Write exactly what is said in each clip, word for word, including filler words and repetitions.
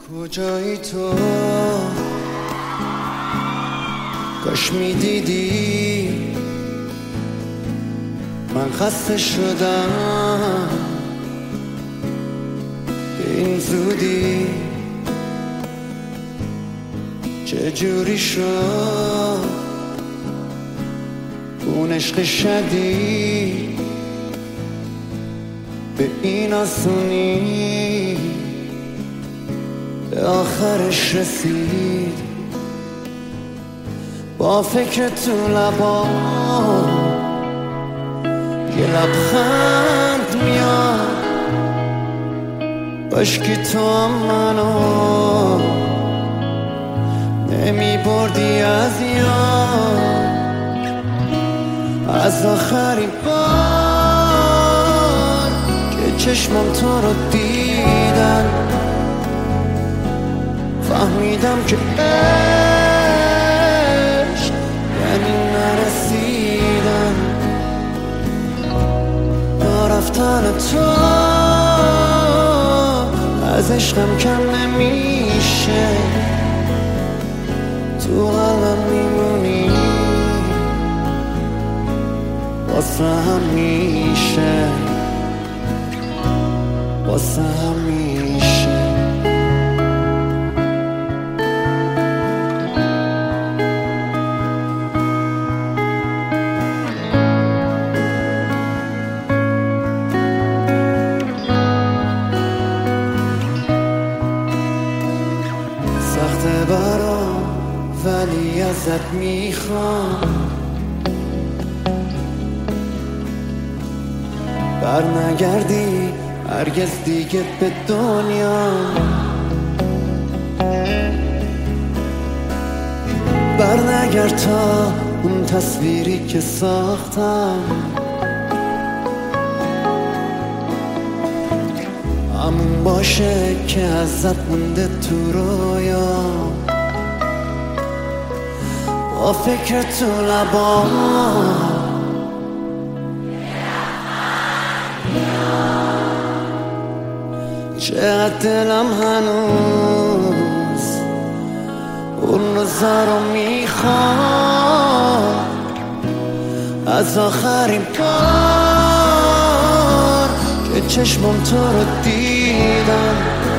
کجایی تو؟ کاش میدیدی من خسته شدم به این زودی. چجوری شد اون عشق شدید به این آسونی به آخرش رسید؟ با فکر تو لبا یه لبخند میاد، باشکی تو هم منو نمی بردی از یاد. از آخرین بار که چشمم تو رو دیدن فهمیدم که عشق یعنی نرسیدن. یا رفتن تو از عشقم کم نمیشه، تو قلبم میمونی واسه همیشه، واسه همیشه. سخته برام ولی ازت میخوام بر نگردی هرگز دیگه به دنیا. بر نگرد تا اون تصویری که ساختم همون باشه که ازت مونده تو رویا. با فکر تو لبا چقدر دلم هنوز اون روزا رو میخوام. از آخرین بار که چشمم تو رو دیدم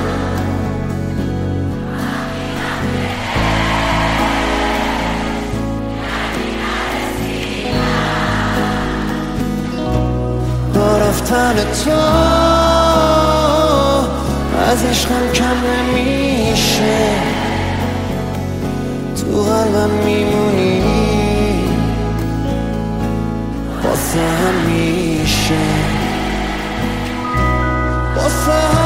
با رفتن تو از عشقم کم نمیشه، تو قلبم میمونی واسه همیشه، واسه